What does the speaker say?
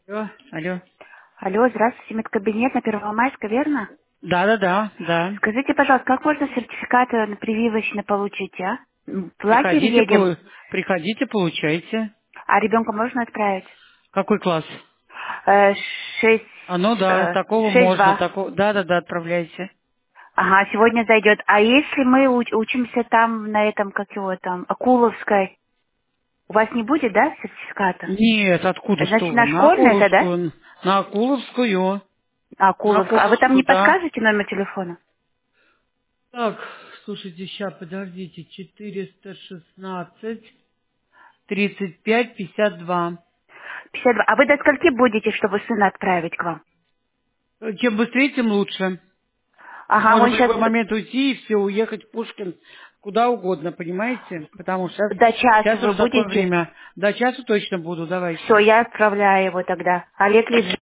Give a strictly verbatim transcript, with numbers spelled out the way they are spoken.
Алло, алло. Алло, здравствуйте, медкабинет на Первомайской, верно? Да, да, да, да. Скажите, пожалуйста, как можно сертификаты на прививочные получить, а? М, В лагерь Приходите, едем, полу- приходите, получайте. а ребенка можно отправить? Какой класс? Э, Шесть, А ну да, э, такого шесть можно, два. такого. Да, да, да, отправляйте. Ага, сегодня зайдет. А если мы уч- учимся там, на этом, как его там, Акуловской, у вас не будет, да, сертификата? Нет, откуда что Значит, вы? на На школьной это, да? Акуловскую. На Акуловскую. На Акуловская. А вы там не Акуловскую, да. подскажете номер телефона? Так, слушайте, сейчас, подождите. Четыреста шестнадцать тридцать пять пятьдесят два. пятьдесят два. А вы до скольки будете, чтобы сына отправить к вам? Чем быстрее, тем лучше. Ага, Можем он в сейчас любой момент уйти и все, уехать в Пушкин куда угодно, понимаете? Потому что до часу сейчас вы уже такое будете? время. До часу точно буду, давайте. Все, я отправляю его тогда. Олег Лидж.